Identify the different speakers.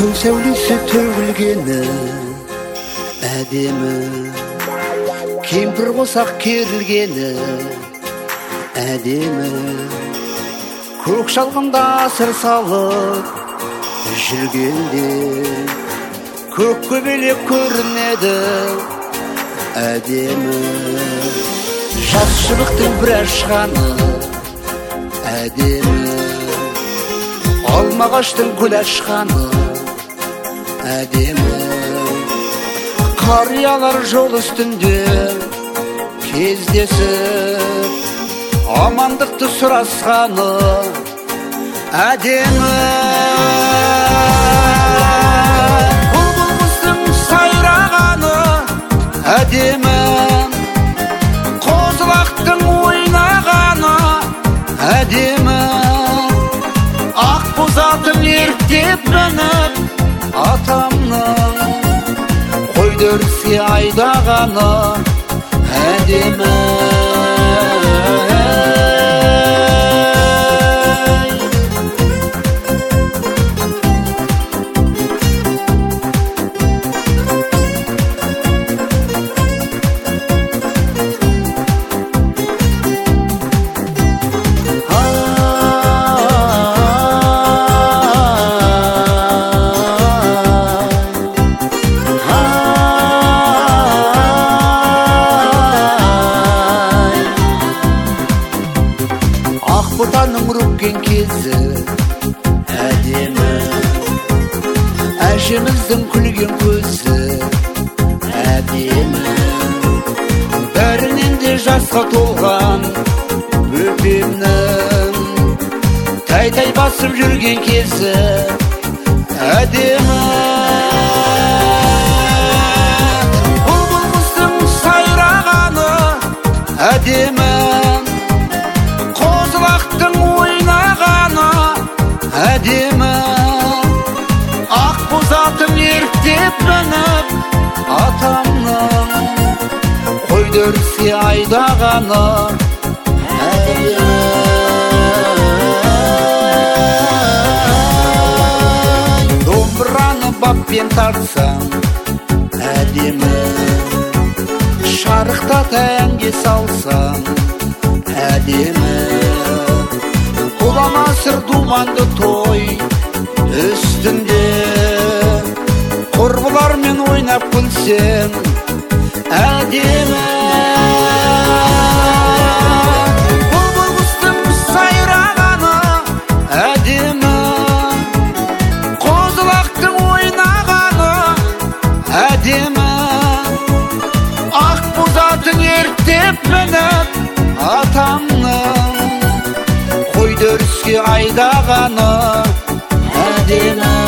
Speaker 1: күн сәулесі төгілгені әдемі, кемпір қосақ керілгені әдемі, көк шалғында сыр салып жүргенде көк көбелек көрінеді әдемі, жас шыбықтың бір ашқаны әдемі, алма ағаштың гүл ашқаны әдемі, қариялар жол үстінде кездесіп амандықты сұрасқаны әдемі, бұлбұл құстың сайрағаны әдемі, қозылақтың ойнағаны әдемі, ақ боз атым ерттеп мініп атамның қойды өріске айдағаны әдемі. Бұтаның үріккен кезі әдемі, әжеміздің күлген көзі әдемі, бәрінен де жасқа толған бөпемнің тай-тай басып жүрген кезі әдемі, бұлбұл құстың сайрағаны әдемі, қозылақтың ойнағаны әдемі, ақ боз атым ерттеп мініп атамның қойды өріске айдағаны әдемі. Домбыраны баппен тартсаң әдемі, шарықтат әнге салсаң әдемі, құлама сыр думанды той үстінде құрбылармен ойнап күлсең әдемі, бұлбұл құстың сайрағаны әдемі, қозылақтың ойнағаны әдемі, ақ боз атың ерттеп мініп атамның қойды өріске айдағаны әдемі.